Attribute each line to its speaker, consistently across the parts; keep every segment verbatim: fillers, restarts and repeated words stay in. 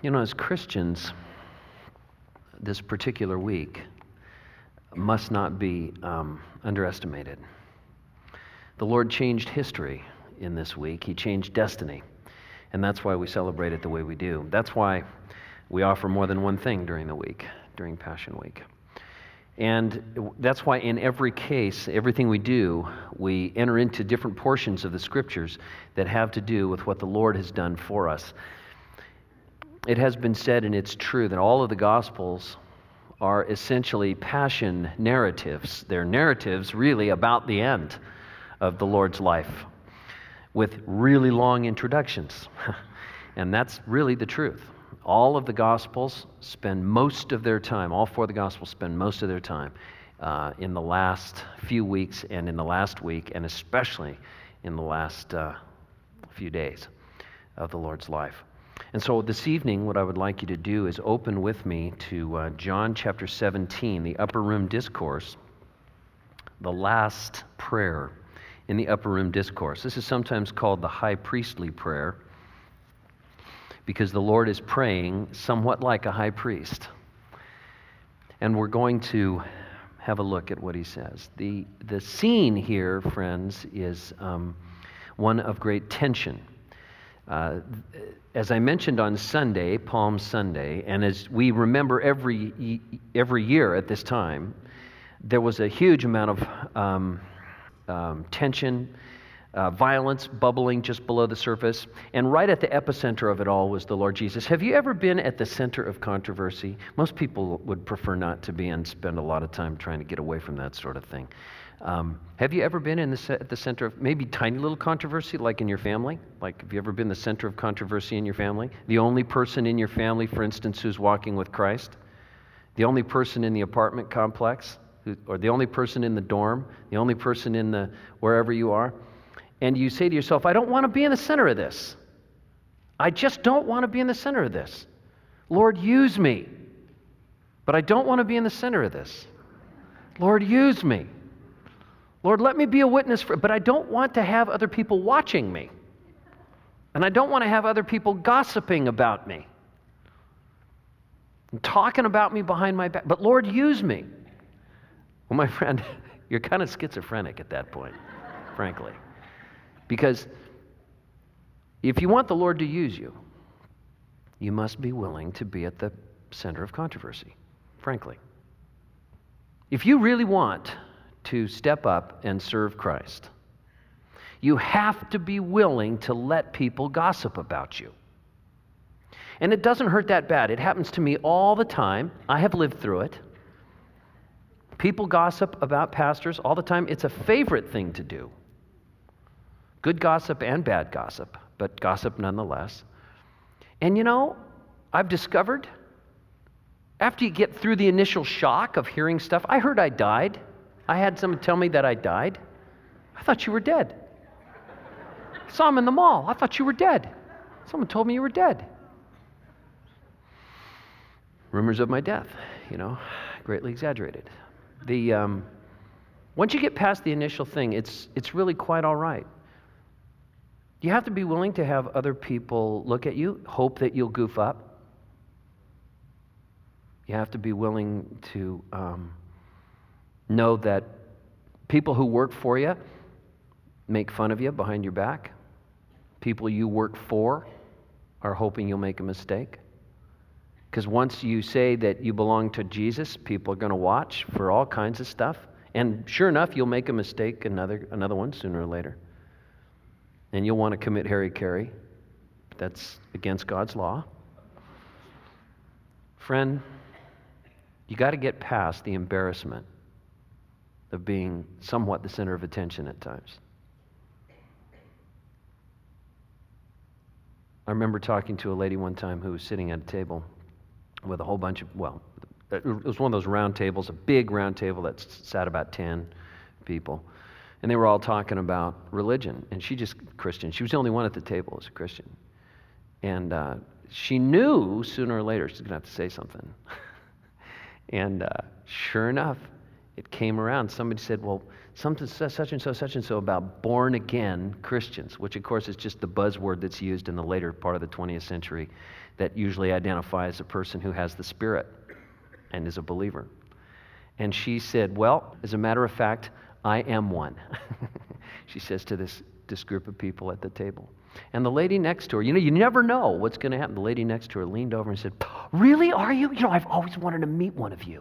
Speaker 1: You know, as Christians, this particular week must not be um, underestimated. The Lord changed history in this week. He changed destiny. And that's why we celebrate it the way we do. That's why we offer more than one thing during the week, during Passion Week. And that's why in every case, everything we do, we enter into different portions of the Scriptures that have to do with what the Lord has done for us. It has been said, and it's true, that all of the Gospels are essentially passion narratives. They're narratives really about the end of the Lord's life with really long introductions. And that's really the truth. All of the Gospels spend most of their time, all four of the Gospels spend most of their time uh, in the last few weeks and in the last week, and especially in the last uh, few days of the Lord's life. And so this evening, what I would like you to do is open with me to uh, John chapter seventeen, the Upper Room Discourse, the last prayer in the Upper Room Discourse. This is sometimes called the High Priestly Prayer, because the Lord is praying somewhat like a high priest. And we're going to have a look at what he says. The, the scene here, friends, is um, one of great tension. Uh, as I mentioned on Sunday, Palm Sunday, and as we remember every, every year at this time, there was a huge amount of um, um, tension, Uh, violence bubbling just below the surface, and right at the epicenter of it all was the Lord Jesus. Have you ever been at the center of controversy? Most people would prefer not to be and spend a lot of time trying to get away from that sort of thing. Um, have you ever been in the, at the center of maybe tiny little controversy, like in your family? Like, have you ever been the center of controversy in your family? The only person in your family, for instance, who's walking with Christ? The only person in the apartment complex? Who, or the only person in the dorm? The only person in the wherever you are? And you say to yourself, I don't want to be in the center of this. I just don't want to be in the center of this. Lord, use me. But I don't want to be in the center of this. Lord, use me. Lord, let me be a witness for, but I don't want to have other people watching me. And I don't want to have other people gossiping about me and talking about me behind my back. But Lord, use me. Well, my friend, you're kind of schizophrenic at that point, frankly. Because if you want the Lord to use you, you must be willing to be at the center of controversy, frankly. If you really want to step up and serve Christ, you have to be willing to let people gossip about you. And it doesn't hurt that bad. It happens to me all the time. I have lived through it. People gossip about pastors all the time. It's a favorite thing to do. Good gossip and bad gossip, but gossip nonetheless. And you know, I've discovered, after you get through the initial shock of hearing stuff, I heard I died. I had someone tell me that I died. I thought you were dead. I saw him in the mall. I thought you were dead. Someone told me you were dead. Rumors of my death, you know, greatly exaggerated. The um, once you get past the initial thing, it's it's really quite all right. You have to be willing to have other people look at you, hope that you'll goof up. You have to be willing to um, know that people who work for you make fun of you behind your back. People you work for are hoping you'll make a mistake. Because once you say that you belong to Jesus, people are going to watch for all kinds of stuff. And sure enough, you'll make a mistake, another another one, sooner or later. And you'll want to commit hara-kiri. That's against God's law. Friend, you got to get past the embarrassment of being somewhat the center of attention at times. I remember talking to a lady one time who was sitting at a table with a whole bunch of, well, it was one of those round tables, a big round table that sat about ten people. And they were all talking about religion. And she just, Christian. She was the only one at the table as a Christian. And uh, she knew sooner or later she's going to have to say something. And uh, sure enough, it came around. Somebody said, well, something such and so, such and so about born-again Christians, which of course is just the buzzword that's used in the later part of the twentieth century that usually identifies a person who has the Spirit and is a believer. And she said, well, as a matter of fact, I am one. She says to this, this group of people at the table. And the lady next to her, you know, you never know what's going to happen. The lady next to her leaned over and said, really, are you? You know, I've always wanted to meet one of you.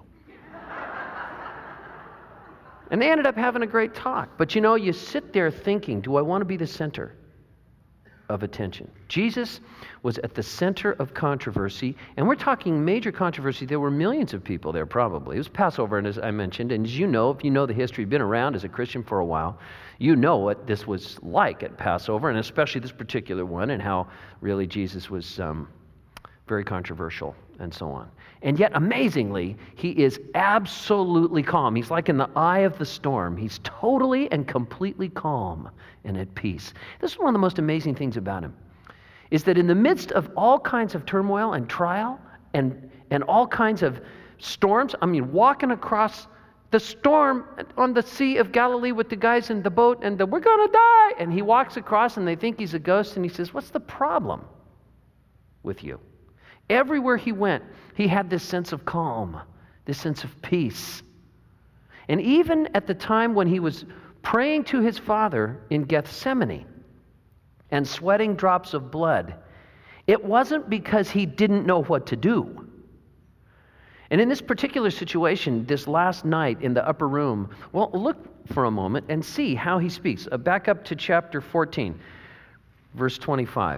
Speaker 1: And they ended up having a great talk. But you know, you sit there thinking, do I want to be the center of attention? Jesus was at the center of controversy, and we're talking major controversy. There were millions of people there probably. It was Passover, and as I mentioned, and as you know, if you know the history, you've been around as a Christian for a while, you know what this was like at Passover, and especially this particular one, and how really Jesus was um, very controversial and so on. And yet, amazingly, he is absolutely calm. He's like in the eye of the storm. He's totally and completely calm and at peace. This is one of the most amazing things about him, is that in the midst of all kinds of turmoil and trial and, and all kinds of storms, I mean, walking across the storm on the Sea of Galilee with the guys in the boat, and the, we're going to die. And he walks across, and they think he's a ghost, and he says, what's the problem with you? Everywhere he went, he had this sense of calm, this sense of peace. And even at the time when he was praying to his Father in Gethsemane and sweating drops of blood, it wasn't because he didn't know what to do. And in this particular situation, this last night in the upper room, well, look for a moment and see how he speaks. Uh, back up to chapter fourteen, verse twenty-five.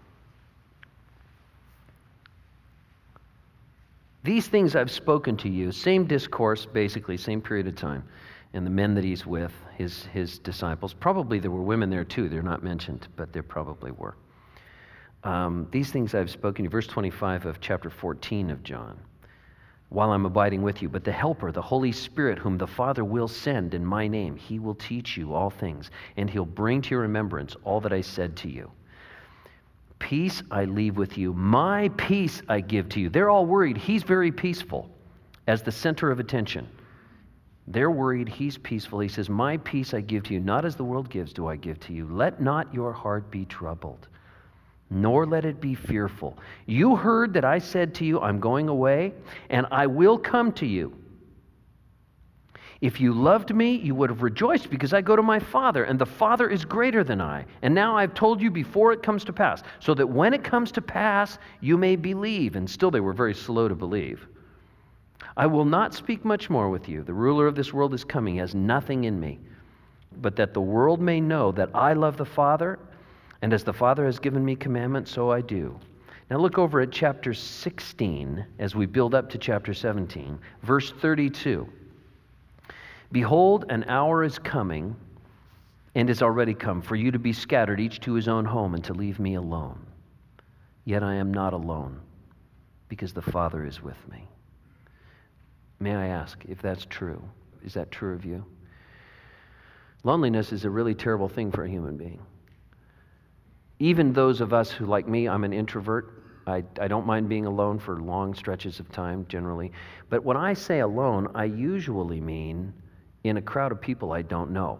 Speaker 1: These things I've spoken to you, same discourse, basically, same period of time. And the men that he's with, his, his disciples, probably there were women there too. They're not mentioned, but there probably were. Um, these things I've spoken to you, verse twenty-five of chapter fourteen of John, while I'm abiding with you. But the Helper, the Holy Spirit, whom the Father will send in my name, he will teach you all things, and he'll bring to your remembrance all that I said to you. Peace I leave with you. My peace I give to you. They're all worried. He's very peaceful as the center of attention. They're worried. He's peaceful. He says, my peace I give to you. Not as the world gives do I give to you. Let not your heart be troubled, nor let it be fearful. You heard that I said to you, I'm going away, and I will come to you. If you loved me, you would have rejoiced because I go to my Father, and the Father is greater than I. And now I've told you before it comes to pass, so that when it comes to pass, you may believe. And still they were very slow to believe. I will not speak much more with you. The ruler of this world is coming, he has nothing in me. But that the world may know that I love the Father, and as the Father has given me commandments, so I do. Now look over at chapter sixteen, as we build up to chapter seventeen, verse thirty-two. Behold, an hour is coming, and is already come, for you to be scattered, each to his own home, and to leave me alone. Yet I am not alone, because the Father is with me. May I ask if that's true? Is that true of you? Loneliness is a really terrible thing for a human being. Even those of us who, like me, I'm an introvert. I, I don't mind being alone for long stretches of time, generally. But when I say alone, I usually mean in a crowd of people I don't know.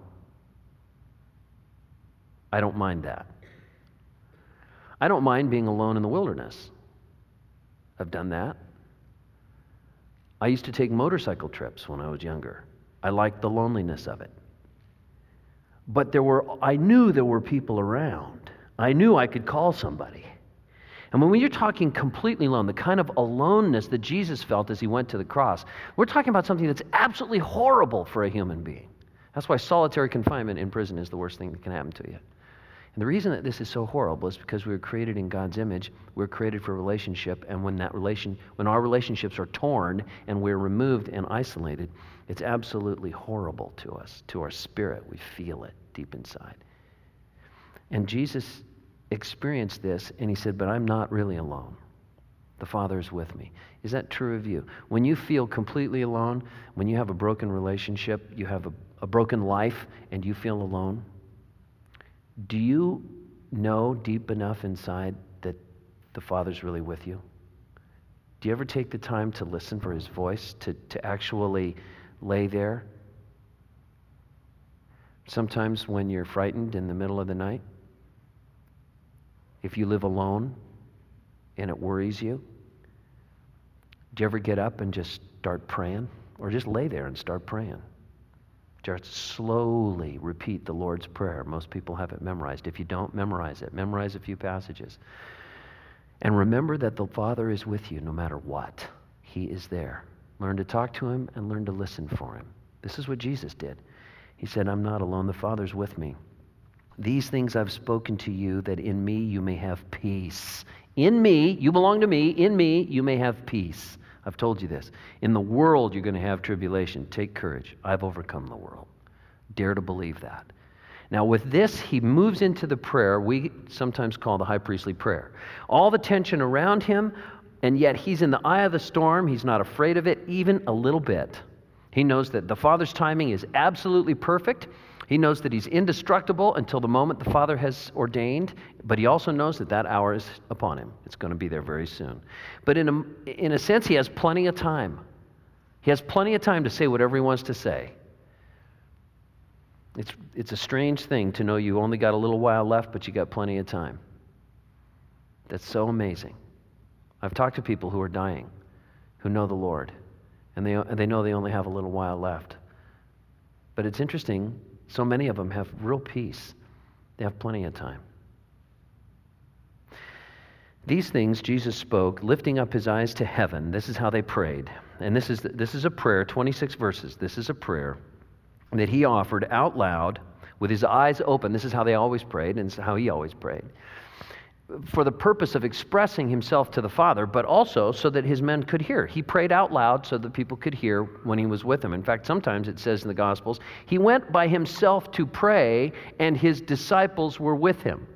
Speaker 1: I don't mind that. I don't mind being alone in the wilderness. I've done that. I used to take motorcycle trips when I was younger. I liked the loneliness of it. But there were, I knew there were people around. I knew I could call somebody. And when you're talking completely alone, the kind of aloneness that Jesus felt as he went to the cross, we're talking about something that's absolutely horrible for a human being. That's why solitary confinement in prison is the worst thing that can happen to you. And the reason that this is so horrible is because we were created in God's image. We're created for relationship, and when that relation, when our relationships are torn and we're removed and isolated, it's absolutely horrible to us, to our spirit. We feel it deep inside. And Jesus experienced this, and he said, but I'm not really alone. The Father is with me. Is that true of you? When you feel completely alone, when you have a broken relationship, you have a, a broken life, and you feel alone, do you know deep enough inside that the Father's really with you? Do you ever take the time to listen for his voice, to, to actually lay there? Sometimes when you're frightened in the middle of the night, if you live alone, and it worries you, do you ever get up and just start praying? Or just lay there and start praying? Just slowly repeat the Lord's Prayer. Most people have it memorized. If you don't, memorize it. Memorize a few passages. And remember that the Father is with you no matter what. He is there. Learn to talk to him and learn to listen for him. This is what Jesus did. He said, I'm not alone. The Father's with me. These things I've spoken to you, that in me you may have peace. In me, you belong to me. In me, you may have peace. I've told you this. In the world, you're going to have tribulation. Take courage. I've overcome the world. Dare to believe that. Now, with this, he moves into the prayer we sometimes call the high priestly prayer. All the tension around him, and yet he's in the eye of the storm. He's not afraid of it, even a little bit. He knows that the Father's timing is absolutely perfect. He knows that he's indestructible until the moment the Father has ordained, but he also knows that that hour is upon him. It's going to be there very soon. But in a, in a sense, he has plenty of time. He has plenty of time to say whatever he wants to say. It's, it's a strange thing to know you only got a little while left, but you got plenty of time. That's so amazing. I've talked to people who are dying, who know the Lord, and they, they know they only have a little while left. But it's interesting. So many of them have real peace. They have plenty of time. These things Jesus spoke, lifting up his eyes to heaven. This is how they prayed. And this is, this is a prayer, twenty-six verses. This is a prayer that he offered out loud with his eyes open. This is how they always prayed, and this is how he always prayed. For the purpose of expressing himself to the Father, but also so that his men could hear. He prayed out loud so that people could hear when he was with them. In fact, sometimes it says in the Gospels, he went by himself to pray, and his disciples were with him.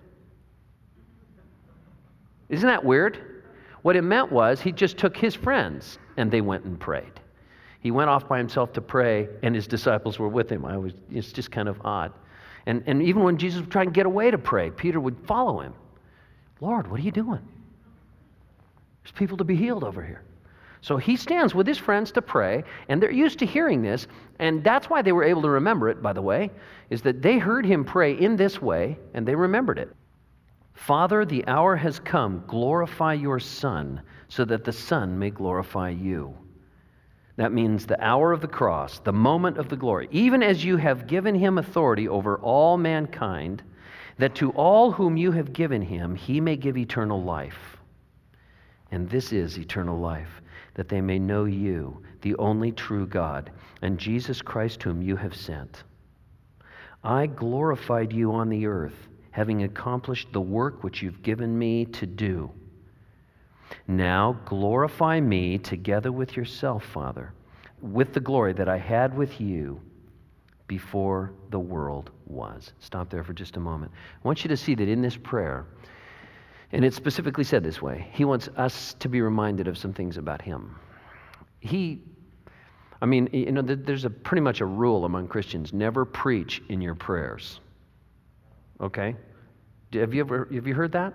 Speaker 1: Isn't that weird? What it meant was he just took his friends, and they went and prayed. He went off by himself to pray, and his disciples were with him. I was, it's just kind of odd. And, and even when Jesus would try and get away to pray, Peter would follow him. Lord, what are you doing? There's people to be healed over here. So he stands with his friends to pray, and they're used to hearing this, and that's why they were able to remember it, by the way, is that they heard him pray in this way, and they remembered it. Father, the hour has come. Glorify your Son, so that the Son may glorify you. That means the hour of the cross, the moment of the glory. Even as you have given him authority over all mankind, that to all whom you have given him, he may give eternal life. And this is eternal life, that they may know you, the only true God, and Jesus Christ whom you have sent. I glorified you on the earth, having accomplished the work which you've given me to do. Now glorify me together with yourself, Father, with the glory that I had with you before the world was. Stop there for just a moment. I want you to see that in this prayer, and it's specifically said this way, he wants us to be reminded of some things about him. He, I mean, you know, there's a pretty much a rule among Christians, never preach in your prayers. Okay? Have you ever, have you heard that?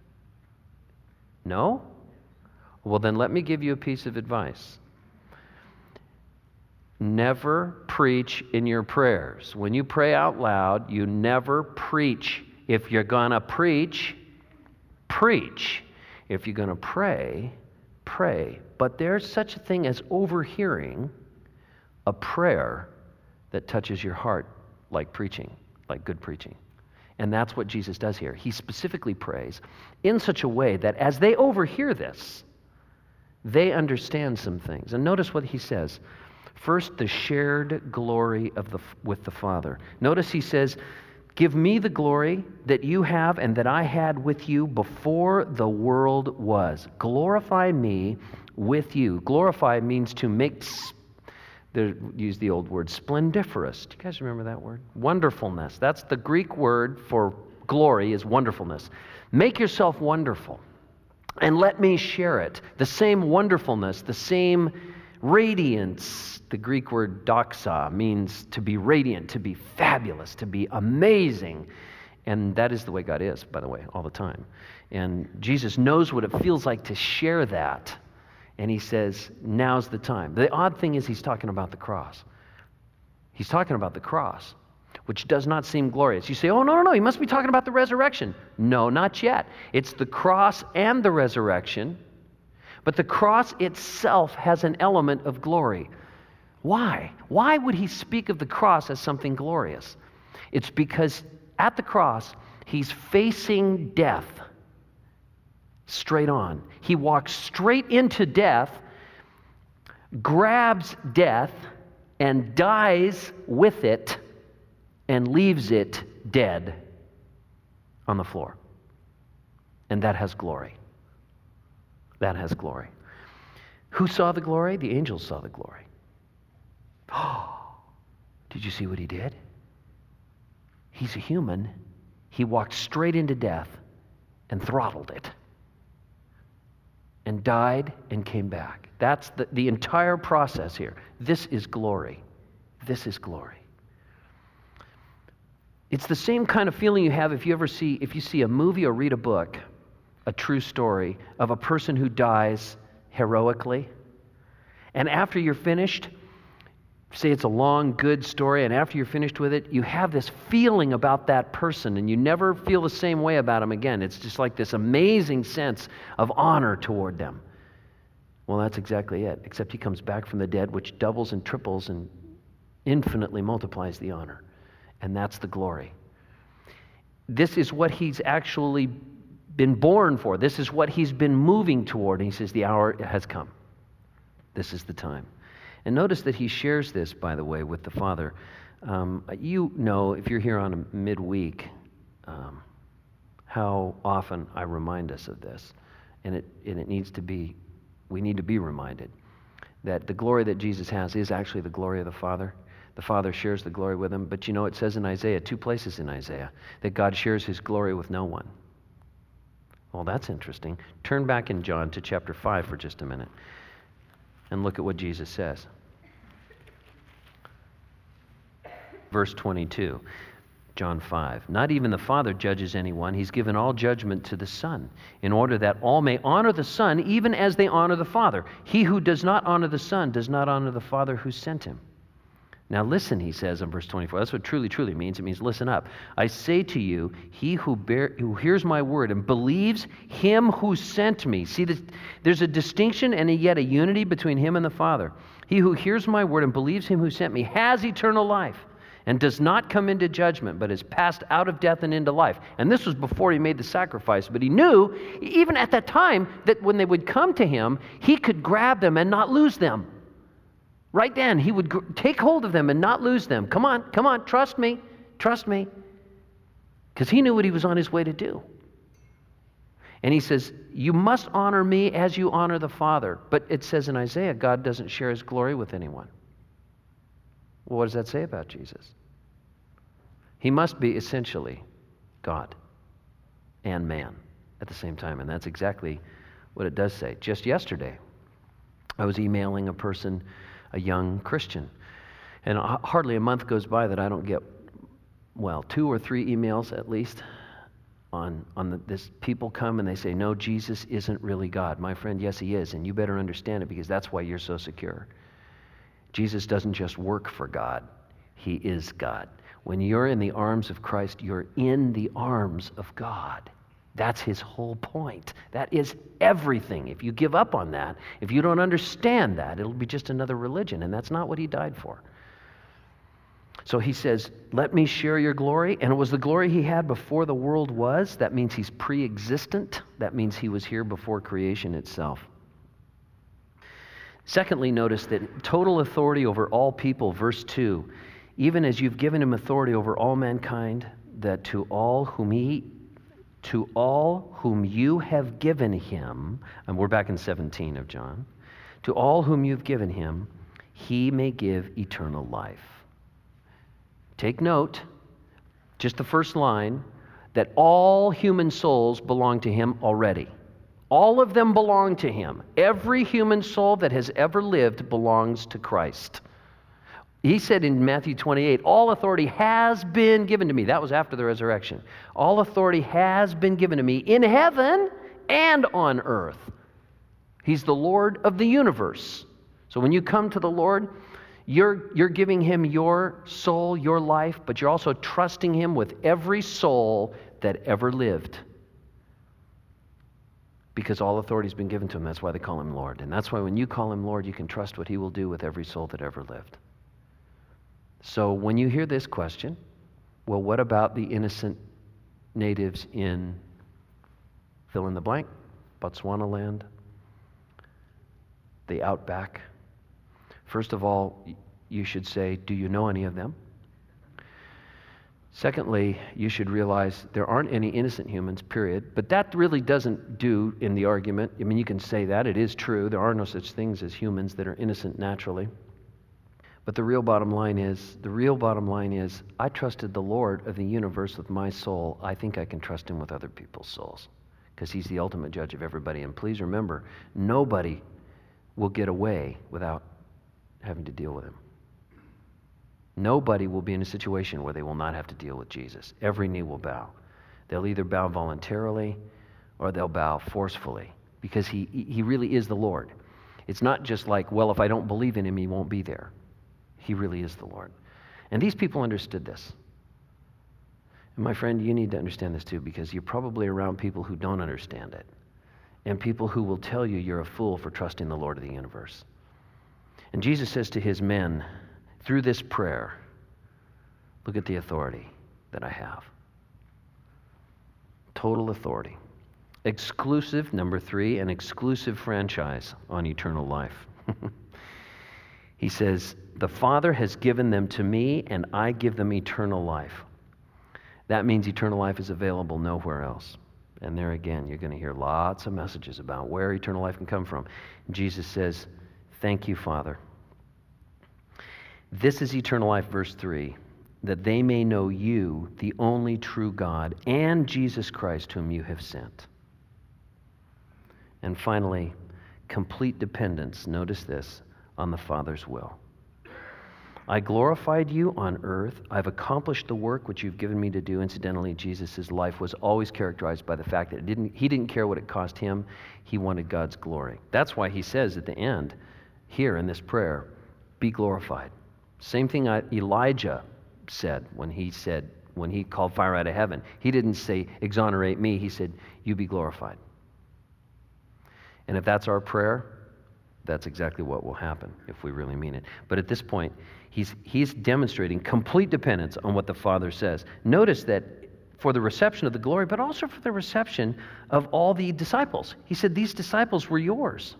Speaker 1: No? Well, then let me give you a piece of advice. Never preach in your prayers. When you pray out loud, you never preach. If you're going to preach, preach. If you're going to pray, pray. But there's such a thing as overhearing a prayer that touches your heart like preaching, like good preaching. And that's what Jesus does here. He specifically prays in such a way that as they overhear this, they understand some things. And notice what he says. First, the shared glory of the with the Father. Notice he says, give me the glory that you have and that I had with you before the world was. Glorify me with you. Glorify means to make, they use the old word, splendiferous. Do you guys remember that word? Wonderfulness. That's the Greek word for glory is wonderfulness. Make yourself wonderful and let me share it. The same wonderfulness, the same radiance. The Greek word doxa means to be radiant, to be fabulous, to be amazing. And that is the way God is, by the way, all the time. And Jesus knows what it feels like to share that. And he says, now's the time. The odd thing is he's talking about the cross. He's talking about the cross. which does not seem glorious. You say, oh, no, no, no, he must be talking about the resurrection. No, not yet. It's the cross and the resurrection, but the cross itself has an element of glory. Why? Why would he speak of the cross as something glorious? It's because at the cross, he's facing death straight on. He walks straight into death, grabs death, and dies with it, and leaves it dead on the floor. And that has glory. That has glory. Who saw the glory? The angels saw the glory. Oh, did you see what he did? He's a human. He walked straight into death and throttled it and died and came back. That's the, the entire process here. This is glory. This is glory. It's the same kind of feeling you have if you ever see, if you see a movie or read a book, a true story of a person who dies heroically. And after you're finished, say it's a long, good story, and after you're finished with it, you have this feeling about that person, and you never feel the same way about them again. It's just like this amazing sense of honor toward them. Well, that's exactly it, except he comes back from the dead, which doubles and triples and infinitely multiplies the honor. And that's the glory. This is what he's actually been born for. This is what he's been moving toward. And he says, the hour has come. This is the time. And notice that he shares this, by the way, with the Father. Um, you know, if you're here on a midweek, um, how often I remind us of this. And it, and it needs to be, we need to be reminded that the glory that Jesus has is actually the glory of the Father. The Father shares the glory with him. But you know, it says in Isaiah, two places in Isaiah, that God shares his glory with no one. Well, that's interesting. Turn back in John to chapter five for just a minute and look at what Jesus says. Verse twenty-two, John five. Not even the Father judges anyone. He's given all judgment to the Son, in order that all may honor the Son, even as they honor the Father. He who does not honor the Son does not honor the Father who sent him. Now listen, he says in verse twenty-four. That's what truly, truly means. It means listen up. I say to you, he who, bear, who hears my word and believes him who sent me. See, this, there's a distinction and yet a unity between him and the Father. He who hears my word and believes him who sent me has eternal life and does not come into judgment, but is passed out of death and into life. And this was before he made the sacrifice. But he knew, even at that time, that when they would come to him, he could grab them and not lose them. Right then, he would gr- take hold of them and not lose them. Come on, come on, trust me, trust me. Because he knew what he was on his way to do. And he says, you must honor me as you honor the Father. But it says in Isaiah, God doesn't share his glory with anyone. Well, what does that say about Jesus? He must be essentially God and man at the same time. And that's exactly what it does say. Just yesterday, I was emailing a person, a young Christian. And hardly a month goes by that I don't get, well, two or three emails at least on, on the, this. People come and they say, no, Jesus isn't really God. My friend, yes, he is. And you better understand it, because that's why you're so secure. Jesus doesn't just work for God. He is God. When you're in the arms of Christ, you're in the arms of God. That's his whole point. That is everything. If you give up on that, if you don't understand that, it'll be just another religion, and that's not what he died for. So he says, let me share your glory. And it was the glory he had before the world was. That means he's pre-existent. That means he was here before creation itself. Secondly, notice that total authority over all people, verse two, even as you've given him authority over all mankind, that to all whom he To all whom you have given him, and we're back in seventeen of John, to all whom you've given him, he may give eternal life. Take note, just the first line, that all human souls belong to him already. All of them belong to him. Every human soul that has ever lived belongs to Christ. He said in Matthew twenty-eight, all authority has been given to me. That was after the resurrection. All authority has been given to me in heaven and on earth. He's the Lord of the universe. So when you come to the Lord, You're, you're giving him your soul, your life, but you're also trusting him with every soul that ever lived. Because all authority has been given to him. That's why they call him Lord. And that's why when you call him Lord, you can trust what he will do with every soul that ever lived. So when you hear this question, well, what about the innocent natives in fill in the blank, Botswana land, the outback? First of all, you should say, do you know any of them? Secondly, you should realize there aren't any innocent humans, period. But that really doesn't do in the argument. I mean, you can say that. It is true. There are no such things as humans that are innocent naturally. But the real bottom line is, the real bottom line is, I trusted the Lord of the universe with my soul. I think I can trust him with other people's souls because he's the ultimate judge of everybody. And please remember, nobody will get away without having to deal with him. Nobody will be in a situation where they will not have to deal with Jesus. Every knee will bow. They'll either bow voluntarily or they'll bow forcefully because he, he really is the Lord. It's not just like, well, if I don't believe in him, he won't be there. He really is the Lord. And these people understood this. And my friend, you need to understand this too because you're probably around people who don't understand it and people who will tell you you're a fool for trusting the Lord of the universe. And Jesus says to his men, through this prayer, look at the authority that I have. Total authority. Exclusive, number three, an exclusive franchise on eternal life. He says, the Father has given them to me, and I give them eternal life. That means eternal life is available nowhere else. And there again, you're going to hear lots of messages about where eternal life can come from. Jesus says, thank you, Father. This is eternal life, verse three, that they may know you, the only true God, and Jesus Christ, whom you have sent. And finally, complete dependence, notice this, on the Father's will. I glorified you on earth. I've accomplished the work which you've given me to do. Incidentally, Jesus' life was always characterized by the fact that it didn't, he didn't care what it cost him. He wanted God's glory. That's why he says at the end, here in this prayer, be glorified. Same thing Elijah said when he said, when he called fire out of heaven. He didn't say, exonerate me. He said, you be glorified. And if that's our prayer, that's exactly what will happen if we really mean it. But at this point, he's, he's demonstrating complete dependence on what the Father says. Notice that for the reception of the glory, but also for the reception of all the disciples. He said, these disciples were yours.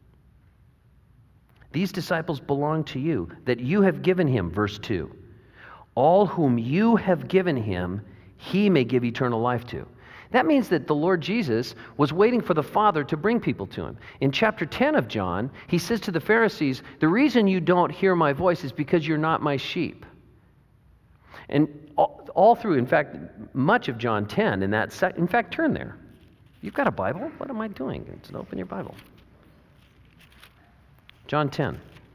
Speaker 1: These disciples belong to you, that you have given him, verse two. All whom you have given him, he may give eternal life to. That means that the Lord Jesus was waiting for the Father to bring people to him. In chapter ten of John, he says to the Pharisees, the reason you don't hear my voice is because you're not my sheep. And all, all through, in fact, much of John ten, in that sec- in fact, turn there. You've got a Bible? What am I doing? Just open your Bible. John ten.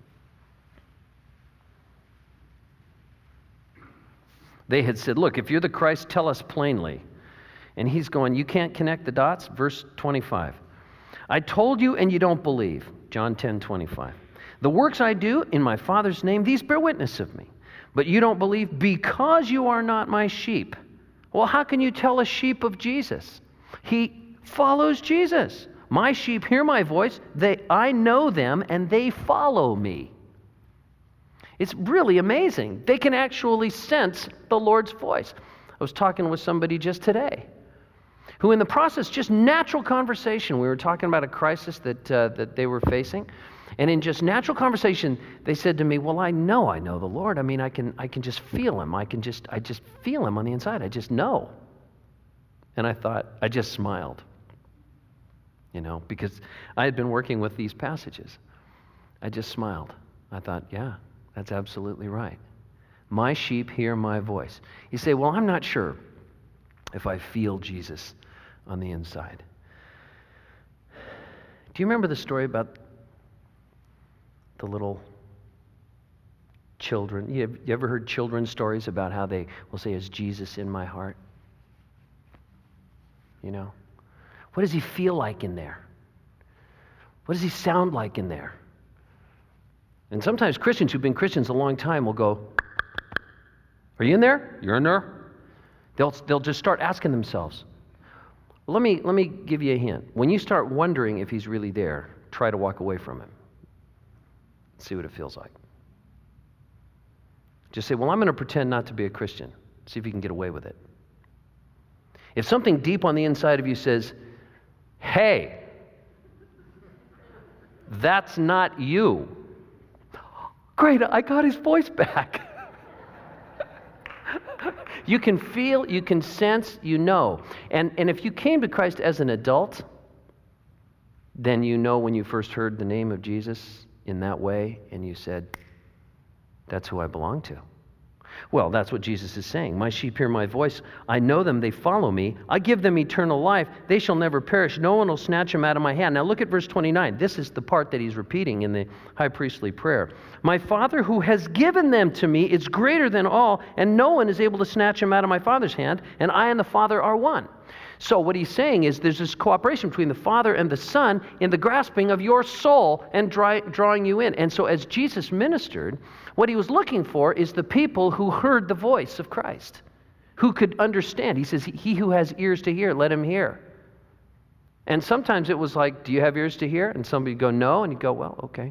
Speaker 1: They had said, look, if you're the Christ, tell us plainly. And he's going, you can't connect the dots? Verse twenty-five. I told you and you don't believe. John ten twenty-five. The works I do in my Father's name, these bear witness of me. But you don't believe because you are not my sheep. Well, how can you tell a sheep of Jesus? He follows Jesus. My sheep hear my voice, they, I know them, and they follow me. It's really amazing. They can actually sense the Lord's voice. I was talking with somebody just today who in the process, just natural conversation, we were talking about a crisis that, uh, that they were facing, and in just natural conversation, they said to me, well, I know I know the Lord. I mean, I can, I can just feel him. I can just, I just feel him on the inside. I just know. And I thought, I just smiled. You know, because I had been working with these passages. I just smiled. I thought, yeah, that's absolutely right. My sheep hear my voice. You say, well, I'm not sure if I feel Jesus on the inside. Do you remember the story about the little children? You, have, you ever heard children's stories about how they will say, is Jesus in my heart? You know? What does he feel like in there? What does he sound like in there? And sometimes Christians who've been Christians a long time will go, are you in there? You're in there? They'll, they'll just start asking themselves. Well, let me, let me give you a hint. When you start wondering if he's really there, try to walk away from him. See what it feels like. Just say, well, I'm going to pretend not to be a Christian. See if you can get away with it. If something deep on the inside of you says, hey, that's not you. Great, I got his voice back. You can feel, you can sense, you know. And, and if you came to Christ as an adult, then you know when you first heard the name of Jesus in that way, and you said, that's who I belong to. Well, that's what Jesus is saying. My sheep hear my voice. I know them. They follow me. I give them eternal life. They shall never perish. No one will snatch them out of my hand. Now look at verse twenty-nine. This is the part that he's repeating in the high priestly prayer. My Father who has given them to me is greater than all, and no one is able to snatch them out of my Father's hand, and I and the Father are one. So what he's saying is there's this cooperation between the Father and the Son in the grasping of your soul and dry, drawing you in. And so as Jesus ministered, what he was looking for is the people who heard the voice of Christ, who could understand. He says, he who has ears to hear, let him hear. And sometimes it was like, do you have ears to hear? And somebody would go, no. And he'd go, well, okay.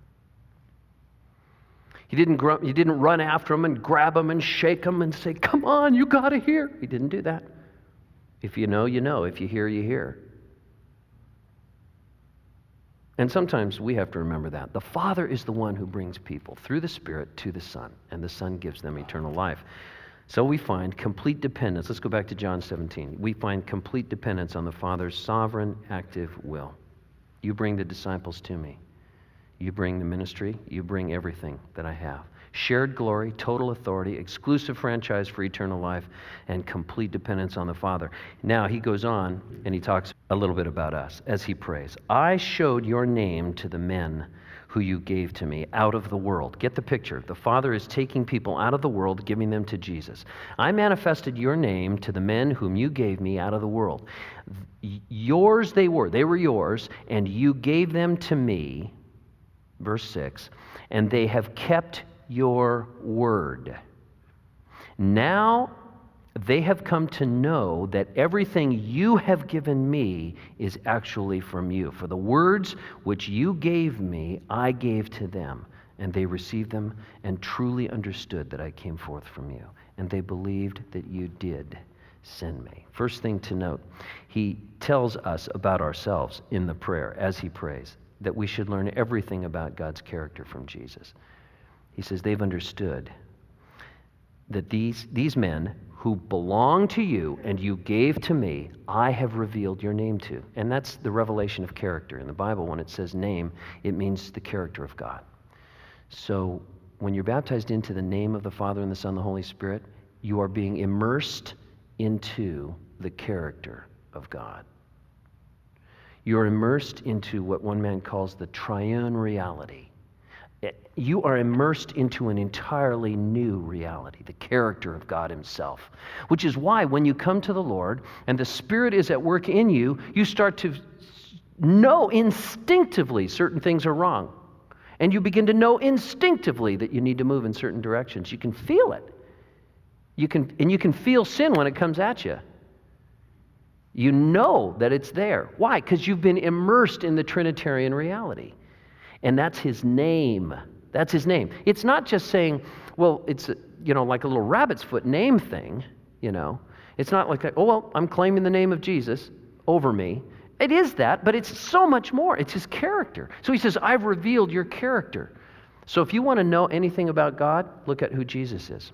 Speaker 1: He didn't, gr- he didn't run after him and grab him and shake him and say, come on, you got to hear. He didn't do that. If you know, you know. If you hear, you hear. And sometimes we have to remember that. The Father is the one who brings people through the Spirit to the Son, and the Son gives them eternal life. So we find complete dependence. Let's go back to John seventeen. We find complete dependence on the Father's sovereign, active will. You bring the disciples to me. You bring the ministry. You bring everything that I have. Shared glory, total authority, exclusive franchise for eternal life, and complete dependence on the Father. Now he goes on and he talks a little bit about us as he prays. I showed your name to the men who you gave to me out of the world. Get the picture. The Father is taking people out of the world, giving them to Jesus. I manifested your name to the men whom you gave me out of the world. Yours they were. They were yours, and you gave them to me. Verse six. And they have kept your word. Now they have come to know that everything you have given me is actually from you. For the words which you gave me, I gave to them, and they received them and truly understood that I came forth from you. And they believed that you did send me. First thing to note, he tells us about ourselves in the prayer as he prays, that we should learn everything about God's character from Jesus. He says they've understood that these, these men who belong to you and you gave to me, I have revealed your name to. And that's the revelation of character. In the Bible, when it says name, it means the character of God. So when you're baptized into the name of the Father and the Son and the Holy Spirit, you are being immersed into the character of God. You're immersed into what one man calls the triune reality. You are immersed into an entirely new reality, the character of God himself, which is why when you come to the Lord and the Spirit is at work in you, you start to know instinctively certain things are wrong. And you begin to know instinctively that you need to move in certain directions. You can feel it. You can, and you can feel sin when it comes at you. You know that it's there. Why? Because you've been immersed in the Trinitarian reality. And that's his name. That's his name. It's not just saying, well, it's, you know, like a little rabbit's foot name thing, you know. It's not like, oh, well, I'm claiming the name of Jesus over me. It is that, but it's so much more. It's his character. So he says, I've revealed your character. So if you want to know anything about God, look at who Jesus is.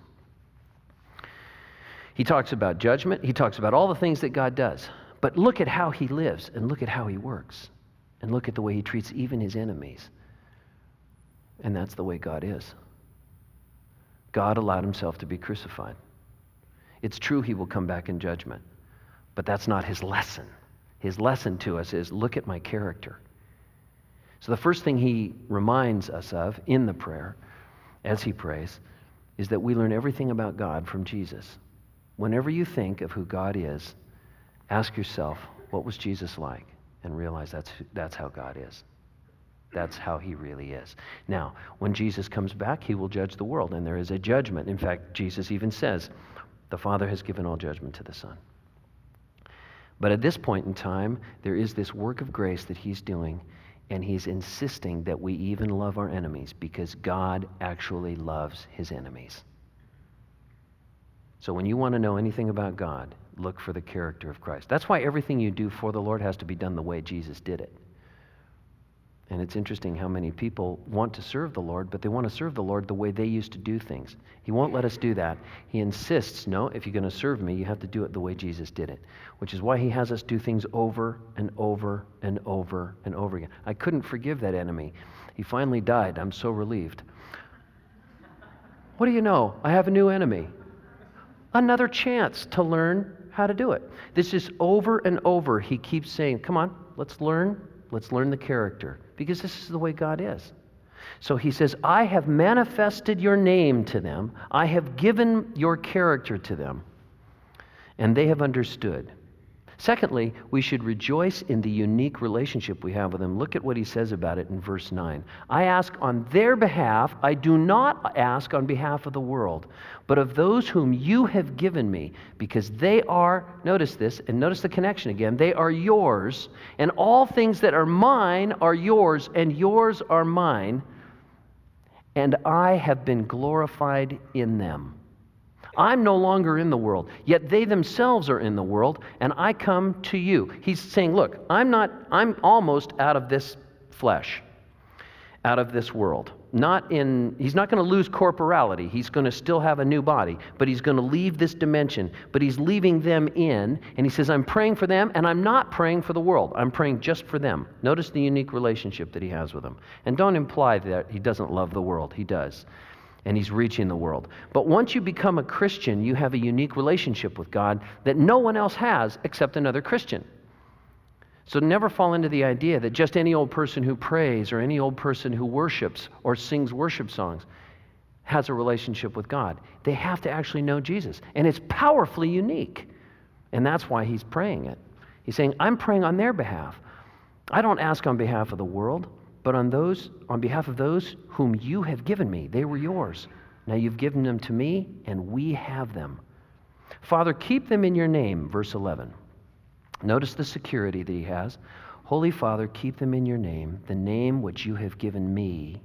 Speaker 1: He talks about judgment. He talks about all the things that God does. But look at how he lives and look at how he works. And look at the way he treats even his enemies. And that's the way God is. God allowed himself to be crucified. It's true he will come back in judgment, but that's not his lesson. His lesson to us is, look at my character. So the first thing he reminds us of in the prayer, as he prays, is that we learn everything about God from Jesus. Whenever you think of who God is, ask yourself, what was Jesus like? And realize that's, that's how God is. That's how he really is. Now, when Jesus comes back, he will judge the world, and there is a judgment. In fact, Jesus even says, the Father has given all judgment to the Son. But at this point in time, there is this work of grace that he's doing, and he's insisting that we even love our enemies because God actually loves his enemies. So when you want to know anything about God, look for the character of Christ. That's why everything you do for the Lord has to be done the way Jesus did it. And it's interesting how many people want to serve the Lord, but they want to serve the Lord the way they used to do things. He won't let us do that. He insists, no, if you're going to serve me, you have to do it the way Jesus did it, which is why he has us do things over and over and over and over again. I couldn't forgive that enemy. He finally died. I'm so relieved. What do you know? I have a new enemy. Another chance to learn how to do it. This is over and over. He keeps saying, come on, let's learn. Let's learn the character, because this is the way God is. So he says, I have manifested your name to them. I have given your character to them, and they have understood. Secondly, we should rejoice in the unique relationship we have with him. Look at what he says about it in verse nine. I ask on their behalf. I do not ask on behalf of the world, but of those whom you have given me, because they are, notice this, and notice the connection again, they are yours, and all things that are mine are yours, and yours are mine, and I have been glorified in them. I'm no longer in the world, yet they themselves are in the world, and I come to you. He's saying, look, I'm not, I'm almost out of this flesh, out of this world. Not in, he's not going to lose corporality. He's going to still have a new body, but he's going to leave this dimension, but he's leaving them in, and he says, I'm praying for them, and I'm not praying for the world. I'm praying just for them. Notice the unique relationship that he has with them. And don't imply that he doesn't love the world. He does. And he's reaching the world. But once you become a Christian, you have a unique relationship with God that no one else has except another Christian. So never fall into the idea that just any old person who prays or any old person who worships or sings worship songs has a relationship with God. They have to actually know Jesus. And it's powerfully unique. And that's why he's praying it. He's saying, I'm praying on their behalf. I don't ask on behalf of the world, but on those, on behalf of those whom you have given me. They were yours. Now you've given them to me, and we have them. Father, keep them in your name, verse eleven. Notice the security that he has. Holy Father, keep them in your name, the name which you have given me,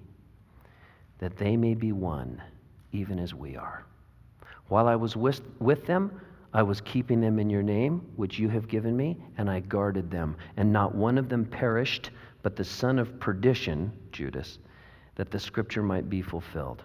Speaker 1: that they may be one, even as we are. While I was with, with them, I was keeping them in your name, which you have given me, and I guarded them, and not one of them perished, but the son of perdition, Judas, that the scripture might be fulfilled.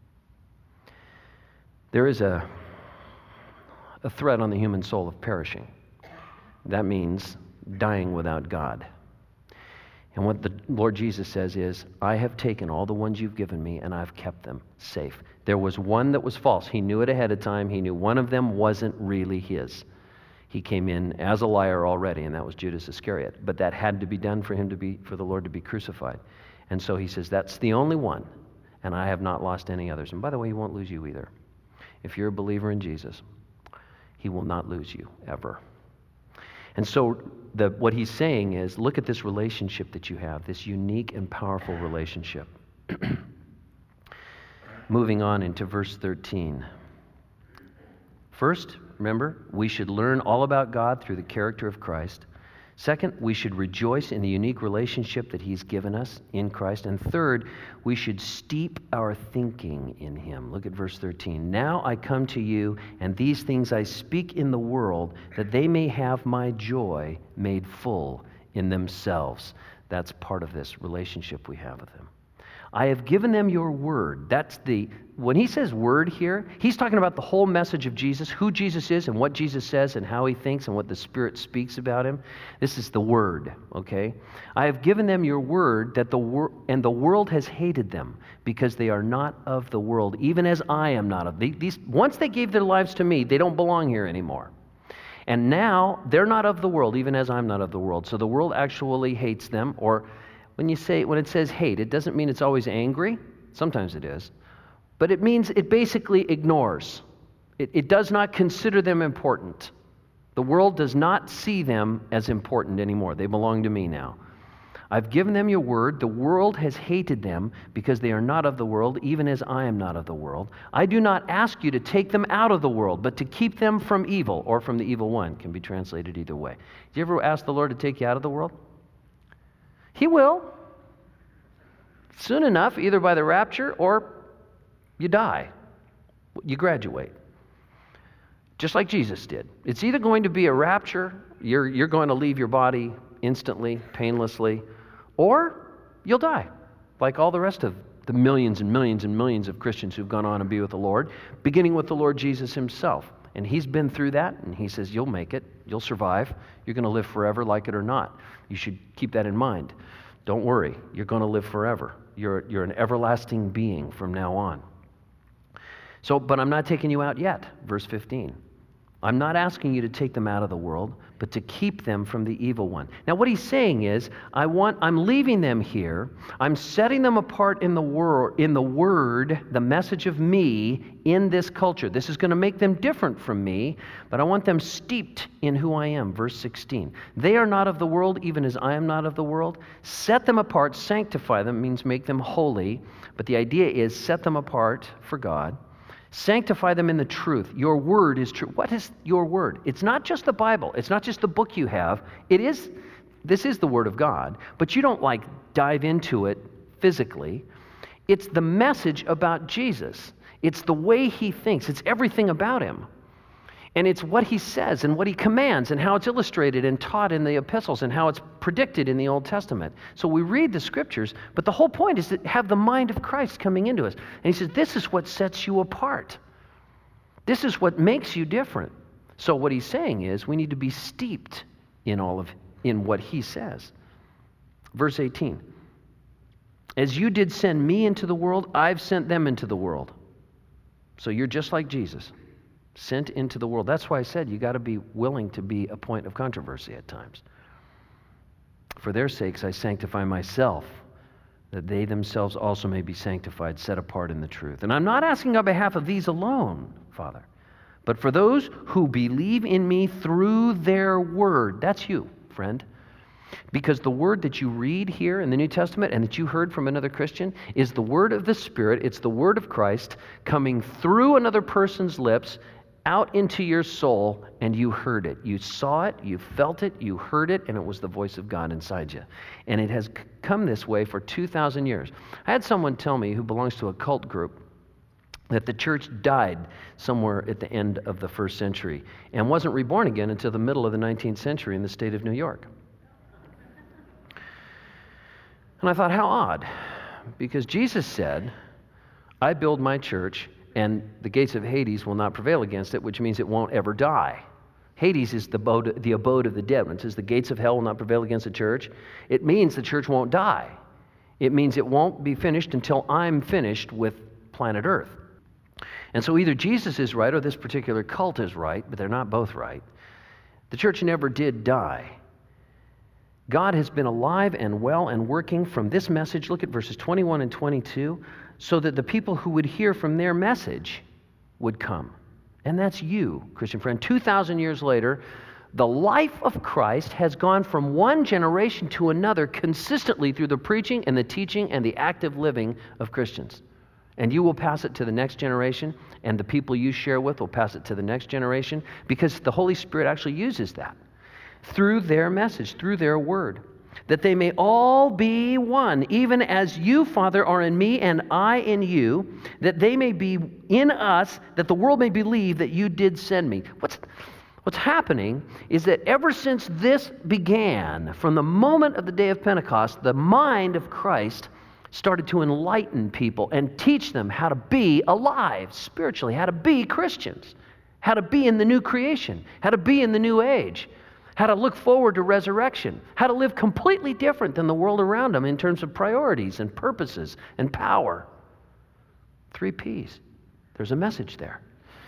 Speaker 1: There is a, a threat on the human soul of perishing. That means dying without God. And what the Lord Jesus says is, I have taken all the ones you've given me, and I've kept them safe. There was one that was false. He knew it ahead of time. He knew one of them wasn't really his. He came in as a liar already, and that was Judas Iscariot. But that had to be done for him to be, for the Lord to be crucified. And so he says, that's the only one, and I have not lost any others. And by the way, he won't lose you either. If you're a believer in Jesus, he will not lose you ever. And so the, what he's saying is, look at this relationship that you have, this unique and powerful relationship. Moving on into verse thirteen. First, remember, we should learn all about God through the character of Christ. Second, we should rejoice in the unique relationship that he's given us in Christ. And third, we should steep our thinking in him. Look at verse thirteen. Now I come to you, and these things I speak in the world, that they may have my joy made full in themselves. That's part of this relationship we have with him. I have given them your word. That's the, when he says word here, he's talking about the whole message of Jesus, who Jesus is and what Jesus says and how he thinks and what the Spirit speaks about him. This is the word, okay? I have given them your word, that the wor- and the world has hated them because they are not of the world, even as I am not of. These, once they gave their lives to me, they don't belong here anymore. And now they're not of the world, even as I'm not of the world. So the world actually hates them, or When you say, when it says hate, it doesn't mean it's always angry. Sometimes it is. But it means it basically ignores. It, it does not consider them important. The world does not see them as important anymore. They belong to me now. I've given them your word. The world has hated them because they are not of the world, even as I am not of the world. I do not ask you to take them out of the world, but to keep them from evil, or from the evil one. Can be translated either way. Do you ever ask the Lord to take you out of the world? He will. Soon enough, either by the rapture or you die. You graduate. Just like Jesus did. It's either going to be a rapture, you're, you're going to leave your body instantly, painlessly, or you'll die, like all the rest of the millions and millions and millions of Christians who've gone on to be with the Lord, beginning with the Lord Jesus himself. And he's been through that, and he says, you'll make it, you'll survive, you're going to live forever, like it or not. You should keep that in mind. Don't worry, you're going to live forever. You're, you're an everlasting being from now on. So, but I'm not taking you out yet, verse fifteen. I'm not asking you to take them out of the world, but to keep them from the evil one. Now, what he's saying is, I want, I'm leaving them here. I'm setting them apart in the word, in the word, the message of me in this culture. This is going to make them different from me, but I want them steeped in who I am. Verse sixteen. They are not of the world, even as I am not of the world. Set them apart, sanctify them, means make them holy. But the idea is set them apart for God. Sanctify them in the truth. Your word is true. What is your word? It's not just the Bible. It's not just the book you have. It is, this is the word of God, but you don't like dive into it physically. It's the message about Jesus. It's the way he thinks. It's everything about him. And it's what he says and what he commands and how it's illustrated and taught in the epistles and how it's predicted in the Old Testament. So we read the scriptures, but the whole point is to have the mind of Christ coming into us. And he says, this is what sets you apart. This is what makes you different. So what he's saying is we need to be steeped in all of, in what he says. Verse eighteen. As you did send me into the world, I've sent them into the world. So you're just like Jesus. Sent into the world. That's why I said you got to be willing to be a point of controversy at times. For their sakes I sanctify myself, that they themselves also may be sanctified, set apart in the truth. And I'm not asking on behalf of these alone, Father, but for those who believe in me through their word. That's you, friend. Because the word that you read here in the New Testament and that you heard from another Christian is the word of the Spirit. It's the word of Christ coming through another person's lips out into your soul, and you heard it. You saw it, you felt it, you heard it, and it was the voice of God inside you. And it has come this way for two thousand years. I had someone tell me who belongs to a cult group that the church died somewhere at the end of the first century and wasn't reborn again until the middle of the nineteenth century in the state of New York. And I thought, how odd, because Jesus said, I build my church and the gates of Hades will not prevail against it, which means it won't ever die. Hades is the abode, the abode of the dead. When it says the gates of hell will not prevail against the church, it means the church won't die. It means it won't be finished until I'm finished with planet Earth. And so either Jesus is right or this particular cult is right, but they're not both right. The church never did die. God has been alive and well and working from this message. Look at verses twenty-one and twenty-two, so that the people who would hear from their message would come. And that's you, Christian friend. two thousand years later, the life of Christ has gone from one generation to another consistently through the preaching and the teaching and the active living of Christians. And you will pass it to the next generation, and the people you share with will pass it to the next generation, because the Holy Spirit actually uses that through their message, through their word, that they may all be one, even as you, Father, are in me and I in you, that they may be in us, that the world may believe that you did send me. What's, what's happening is that ever since this began, from the moment of the day of Pentecost, the mind of Christ started to enlighten people and teach them how to be alive spiritually, how to be Christians, how to be in the new creation, how to be in the new age, how to look forward to resurrection, how to live completely different than the world around them in terms of priorities and purposes and power. Three P's. There's a message there.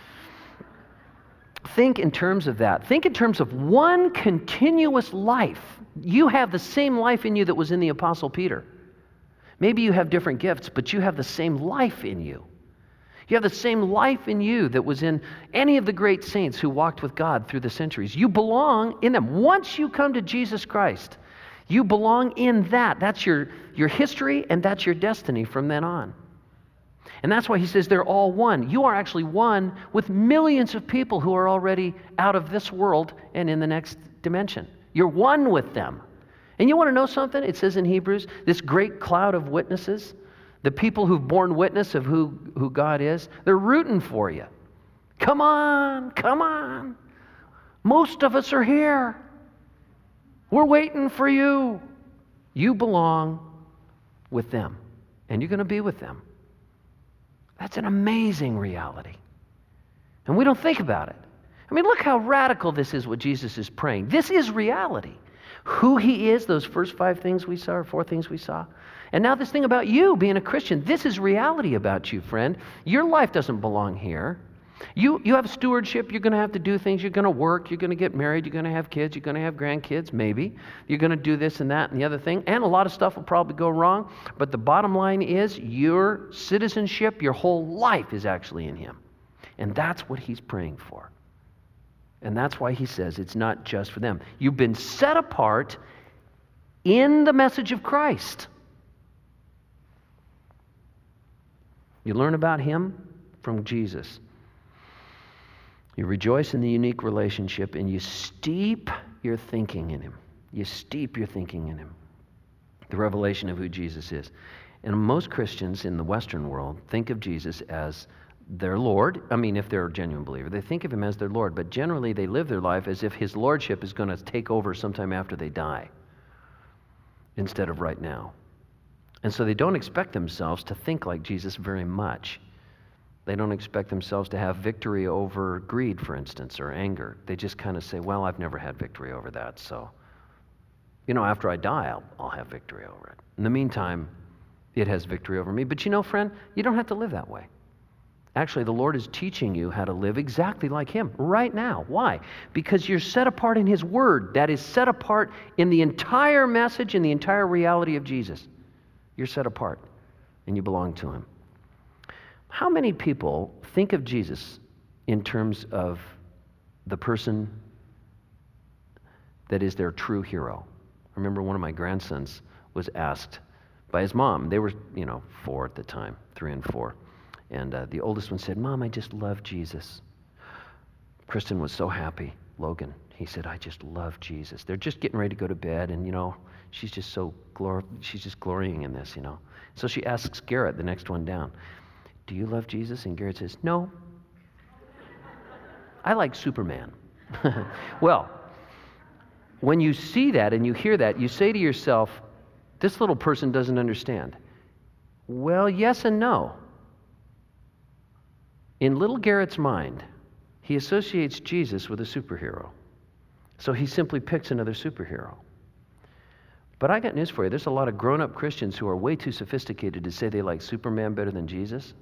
Speaker 1: Think in terms of that. Think in terms of one continuous life. You have the same life in you that was in the Apostle Peter. Maybe you have different gifts, but you have the same life in you. You have the same life in you that was in any of the great saints who walked with God through the centuries. You belong in them. Once you come to Jesus Christ, You belong in that. That's your, your history, and that's your destiny from then on. And that's why he says they're all one. You are actually one with millions of people who are already out of this world and in the next dimension. You're one with them. And you want to know something? It says in Hebrews, this great cloud of witnesses, the people who've borne witness of who, who God is, they're rooting for you. Come on, come on. Most of us are here. We're waiting for you. You belong with them, and you're going to be with them. That's an amazing reality. And we don't think about it. I mean, look how radical this is, what Jesus is praying. This is reality. Who he is, those first five things we saw, or four things we saw. And now this thing about you being a Christian, this is reality about you, friend. Your life doesn't belong here. You, you have stewardship. You're going to have to do things. You're going to work. You're going to get married. You're going to have kids. You're going to have grandkids, maybe. You're going to do this and that and the other thing. And a lot of stuff will probably go wrong. But the bottom line is your citizenship, your whole life is actually in him. And that's what he's praying for. And that's why he says it's not just for them. You've been set apart in the message of Christ. You learn about him from Jesus. You rejoice in the unique relationship, and you steep your thinking in him. You steep your thinking in him. The revelation of who Jesus is. And most Christians in the Western world think of Jesus as their Lord. I mean, if they're a genuine believer, they think of him as their Lord, but generally they live their life as if his lordship is going to take over sometime after they die, instead of right now. And so they don't expect themselves to think like Jesus very much. They don't expect themselves to have victory over greed, for instance, or anger. They just kind of say, well, I've never had victory over that, so, you know, after I die, I'll, I'll have victory over it. In the meantime, it has victory over me. But you know, friend, you don't have to live that way. Actually, the Lord is teaching you how to live exactly like him right now. Why? Because you're set apart in his word. That is set apart in the entire message, in the entire reality of Jesus. You're set apart, and you belong to him. How many people think of Jesus in terms of the person that is their true hero? I remember one of my grandsons was asked by his mom. They were, you know, four at the time, three and four. And uh, the oldest one said, Mom, I just love Jesus. Kristen was so happy. Logan, he said, I just love Jesus. They're just getting ready to go to bed, and, you know, she's just so, glor- she's just glorying in this, you know. So she asks Garrett, the next one down, do you love Jesus? And Garrett says, no. I like Superman. Well, when you see that and you hear that, you say to yourself, this little person doesn't understand. Well, yes and no. In little Garrett's mind, he associates Jesus with a superhero. So he simply picks another superhero. But I got news for you. There's a lot of grown-up Christians who are way too sophisticated to say they like Superman better than Jesus.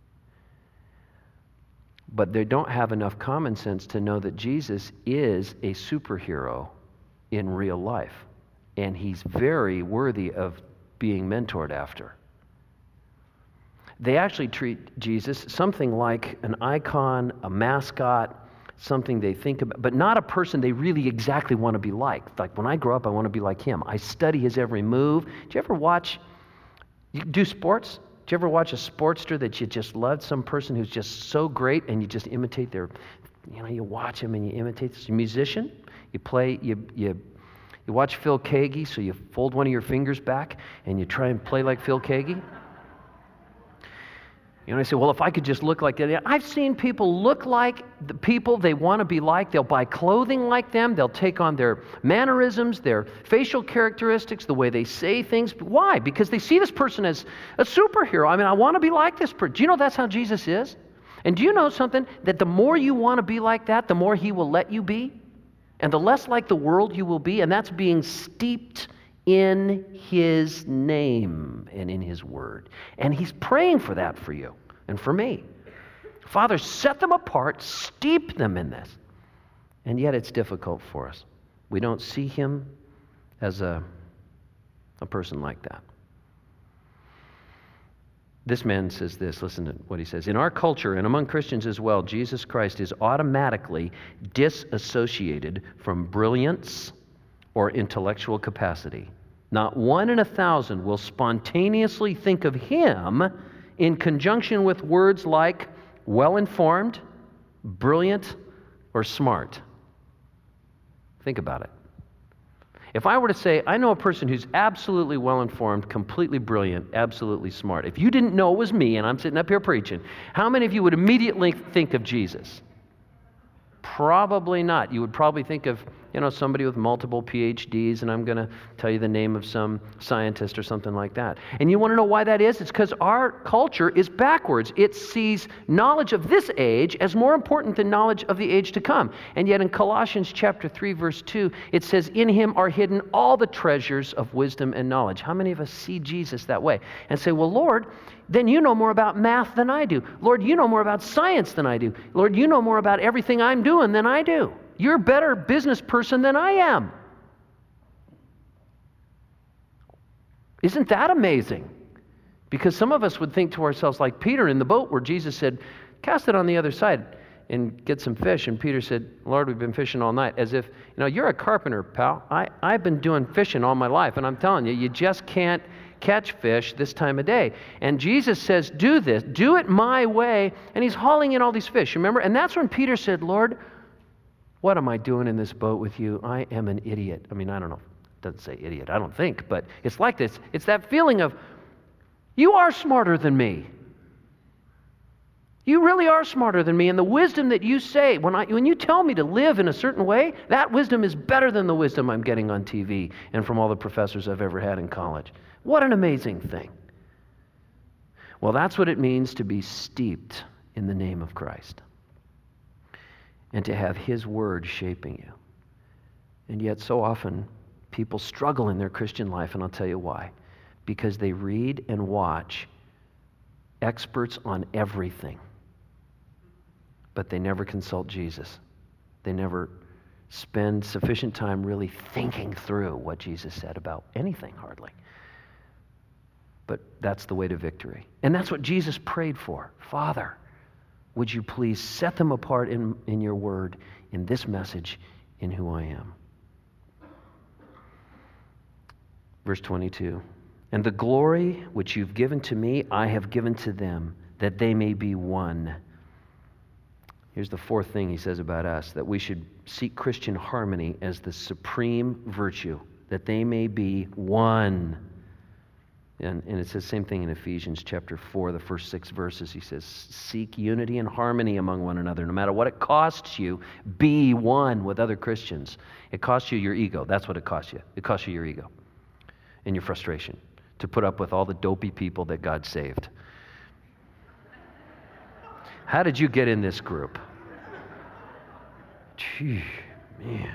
Speaker 1: But they don't have enough common sense to know that Jesus is a superhero in real life. And he's very worthy of being mentored after. They actually treat Jesus something like an icon, a mascot, something they think about, but not a person they really exactly want to be like. Like, when I grow up, I want to be like him. I study his every move. Do you ever watch, you do sports? Do you ever watch a sportster that you just loved, some person who's just so great, and you just imitate their, you know, you watch him and you imitate this musician? You play, you, you, you watch Phil Keaggy, so you fold one of your fingers back and you try and play like Phil Keaggy? You know, I say, well, if I could just look like that. I've seen people look like the people they want to be like. They'll buy clothing like them. They'll take on their mannerisms, their facial characteristics, the way they say things. Why? Because they see this person as a superhero. I mean, I want to be like this person. Do you know that's how Jesus is? And do you know something? That the more you want to be like that, the more he will let you be. And the less like the world you will be. And that's being steeped in his name and in his word. And he's praying for that for you and for me. Father, set them apart, steep them in this. And yet it's difficult for us. We don't see him as a, a person like that. This man says this, listen to what he says. In our culture, and among Christians as well, Jesus Christ is automatically disassociated from brilliance or intellectual capacity. Not one in a thousand will spontaneously think of him in conjunction with words like well-informed, brilliant, or smart. Think about it. If I were to say, I know a person who's absolutely well-informed, completely brilliant, absolutely smart. If you didn't know it was me and I'm sitting up here preaching, how many of you would immediately think of Jesus? Probably not. You would probably think of, you know, somebody with multiple P H Ds, and I'm going to tell you the name of some scientist or something like that. And you want to know why that is? It's because our culture is backwards. It sees knowledge of this age as more important than knowledge of the age to come. And yet in Colossians chapter three, verse two, it says, in him are hidden all the treasures of wisdom and knowledge. How many of us see Jesus that way and say, well, Lord, then you know more about math than I do. Lord, you know more about science than I do. Lord, you know more about everything I'm doing than I do. You're a better business person than I am. Isn't that amazing? Because some of us would think to ourselves, like Peter in the boat where Jesus said, cast it on the other side and get some fish. And Peter said, Lord, we've been fishing all night. As if, you know, you're a carpenter, pal. I, I've been doing fishing all my life. And I'm telling you, you just can't catch fish this time of day. And Jesus says, do this, do it my way. And he's hauling in all these fish, remember? And that's when Peter said, Lord, what am I doing in this boat with you? I am an idiot. I mean, I don't know. It doesn't say idiot, I don't think, but it's like this. It's that feeling of, you are smarter than me. You really are smarter than me. And the wisdom that you say, when I, when you tell me to live in a certain way, that wisdom is better than the wisdom I'm getting on T V and from all the professors I've ever had in college. What an amazing thing. Well, that's what it means to be steeped in the name of Christ and to have his word shaping you. And yet so often people struggle in their Christian life, and I'll tell you why. Because they read and watch experts on everything, but they never consult Jesus. They never spend sufficient time really thinking through what Jesus said about anything, hardly. But that's the way to victory. And that's what Jesus prayed for. Father, would you please set them apart in, in your word, in this message, in who I am. Verse twenty-two, and the glory which you've given to me, I have given to them, that they may be one. Here's the fourth thing he says about us, that we should seek Christian harmony as the supreme virtue, that they may be one. And, and it's the same thing in Ephesians chapter four, the first six verses. He says, seek unity and harmony among one another. No matter what it costs you, be one with other Christians. It costs you your ego. That's what it costs you. It costs you your ego and your frustration to put up with all the dopey people that God saved. How did you get in this group? Gee, man.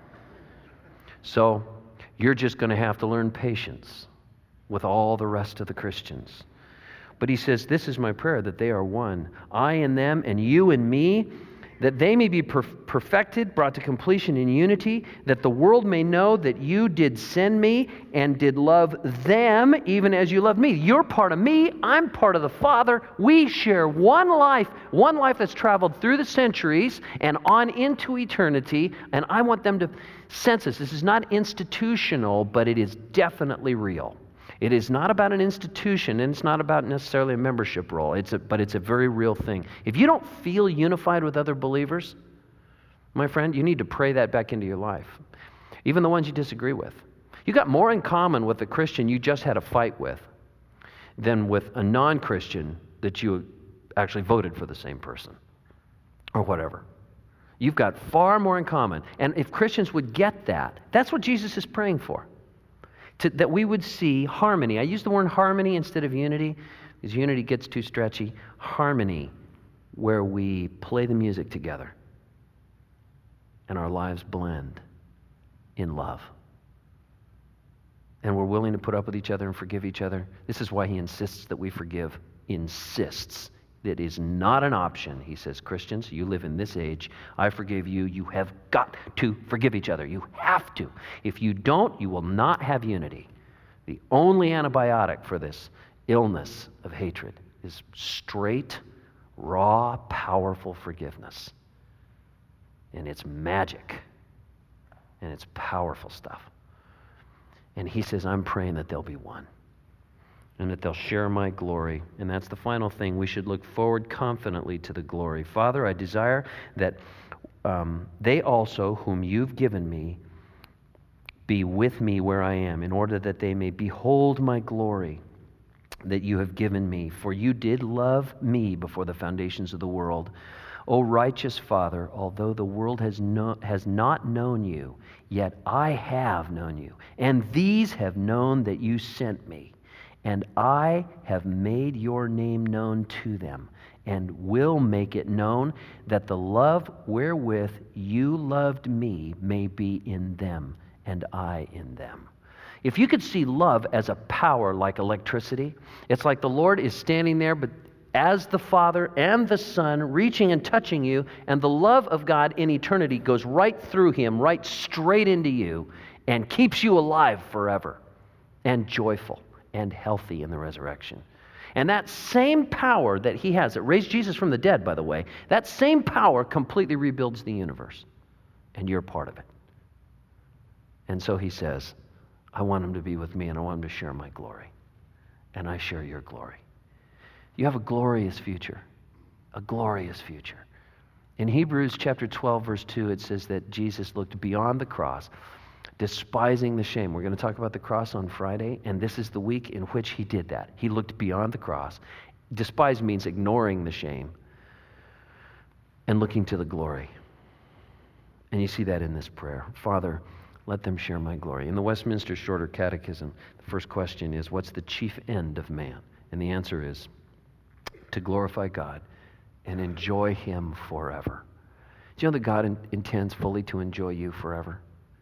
Speaker 1: So you're just going to have to learn patience with all the rest of the Christians. But he says, this is my prayer, that they are one. I and them and you and me, that they may be perf- perfected, brought to completion in unity, that the world may know that you did send me and did love them even as you loved me. You're part of me. I'm part of the Father. We share one life, one life that's traveled through the centuries and on into eternity. And I want them to sense this. This is not institutional, but it is definitely real. It is not about an institution, and it's not about necessarily a membership role, It's a, but it's a very real thing. If you don't feel unified with other believers, my friend, you need to pray that back into your life. Even the ones you disagree with. You got more in common with the Christian you just had a fight with than with a non-Christian that you actually voted for the same person or whatever. You've got far more in common. And if Christians would get that, that's what Jesus is praying for. To, that we would see harmony. I use the word harmony instead of unity because unity gets too stretchy. Harmony, where we play the music together and our lives blend in love. And we're willing to put up with each other and forgive each other. This is why he insists that we forgive. Insists. It is not an option. He says, Christians, you live in this age. I forgave you. You have got to forgive each other. You have to. If you don't, you will not have unity. The only antibiotic for this illness of hatred is straight, raw, powerful forgiveness. And it's magic. and it's powerful stuff. And he says, I'm praying that they'll be one, and that they'll share my glory. And that's the final thing. We should look forward confidently to the glory. Father, I desire that um, they also, whom you've given me, be with me where I am, in order that they may behold my glory that you have given me. For you did love me before the foundations of the world. O righteous Father, although the world has, no, has not known you, yet I have known you, and these have known that you sent me. And I have made your name known to them, and will make it known, that the love wherewith you loved me may be in them, and I in them. If you could see love as a power like electricity, it's like the Lord is standing there, but as the Father and the Son reaching and touching you, and the love of God in eternity goes right through him, right straight into you, and keeps you alive forever, and joyful and healthy in the resurrection. And that same power that he has, that raised Jesus from the dead, by the way, that same power completely rebuilds the universe, and you're part of it. And so he says, I want him to be with me, and I want him to share my glory. And I share your glory. You have a glorious future, a glorious future. In Hebrews chapter twelve, verse two, it says that Jesus looked beyond the cross, despising the shame. We're going to talk about the cross on Friday, and this is the week in which he did that. He looked beyond the cross. Despise means ignoring the shame and looking to the glory. And you see that in this prayer. Father, let them share my glory. In the Westminster Shorter Catechism, the first question is, what's the chief end of man? And the answer is to glorify God and enjoy him forever. Do you know that God in, intends fully to enjoy you forever?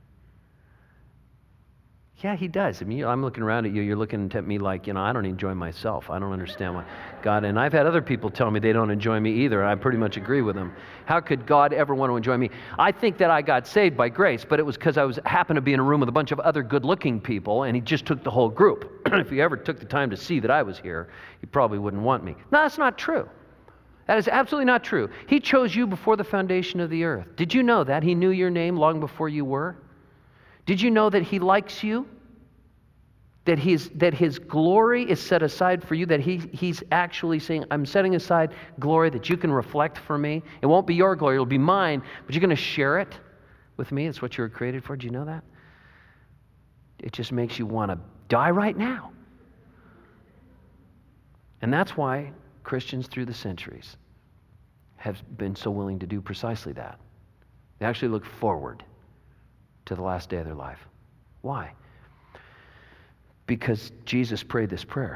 Speaker 1: Yeah, he does. I mean, I'm looking around at you, you're looking at me like, you know, I don't enjoy myself. I don't understand why God, and I've had other people tell me they don't enjoy me either, and I pretty much agree with them. How could God ever want to enjoy me? I think that I got saved by grace, but it was because I was happened to be in a room with a bunch of other good-looking people, and he just took the whole group. If he ever took the time to see that I was here, he probably wouldn't want me. No, that's not true. That is absolutely not true. He chose you before the foundation of the earth. Did you know that? He knew your name long before you were. Did you know that he likes you? That his, that his glory is set aside for you, that he, he's actually saying, I'm setting aside glory that you can reflect for me. It won't be your glory, it'll be mine, but you're going to share it with me. It's what you were created for. Do you know that? It just makes you want to die right now. And that's why Christians through the centuries have been so willing to do precisely that. They actually look forward to the last day of their life. Why? Because Jesus prayed this prayer.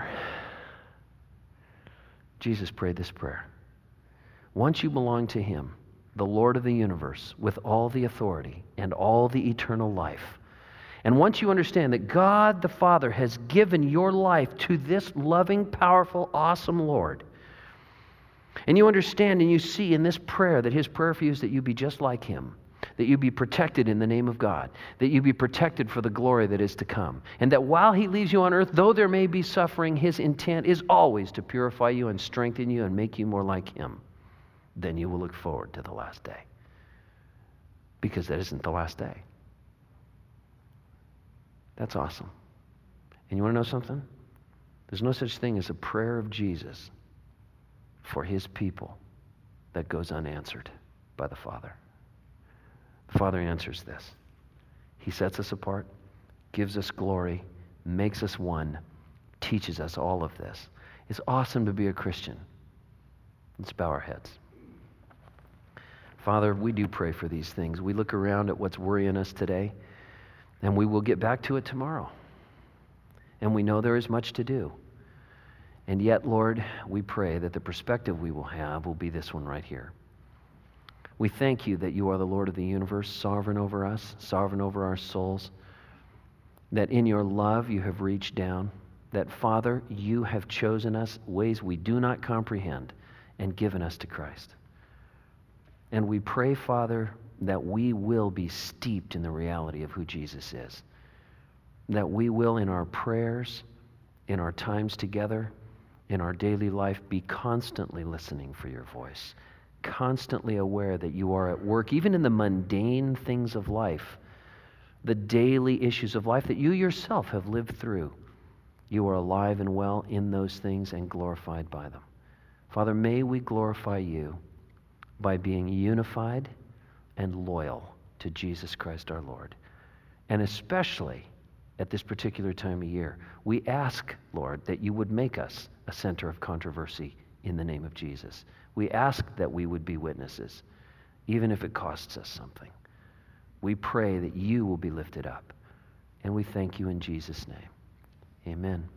Speaker 1: Jesus prayed this prayer. Once you belong to him, the Lord of the universe, with all the authority and all the eternal life, and once you understand that God the Father has given your life to this loving, powerful, awesome Lord, and you understand and you see in this prayer that his prayer for you is that you be just like him, that you be protected in the name of God, that you be protected for the glory that is to come, and that while he leaves you on earth, though there may be suffering, his intent is always to purify you and strengthen you and make you more like him. Then you will look forward to the last day, because that isn't the last day. That's awesome. And you want to know something? There's no such thing as a prayer of Jesus for his people that goes unanswered by the Father. The Father answers this. He sets us apart, gives us glory, makes us one, teaches us all of this. It's awesome to be a Christian. Let's bow our heads. Father, we do pray for these things. We look around at what's worrying us today, and we will get back to it tomorrow. And we know there is much to do. And yet, Lord, we pray that the perspective we will have will be this one right here. We thank you that you are the Lord of the universe, sovereign over us, sovereign over our souls, that in your love you have reached down, that, Father, you have chosen us ways we do not comprehend and given us to Christ. And we pray, Father, that we will be steeped in the reality of who Jesus is, that we will, in our prayers, in our times together, in our daily life, be constantly listening for your voice, constantly aware that you are at work, even in the mundane things of life, the daily issues of life that you yourself have lived through. You are alive and well in those things and glorified by them. Father, may we glorify you by being unified and loyal to Jesus Christ our Lord. And especially at this particular time of year, we ask, Lord, that you would make us a center of controversy in the name of Jesus. We ask that we would be witnesses, even if it costs us something. We pray that you will be lifted up, and we thank you in Jesus' name. Amen.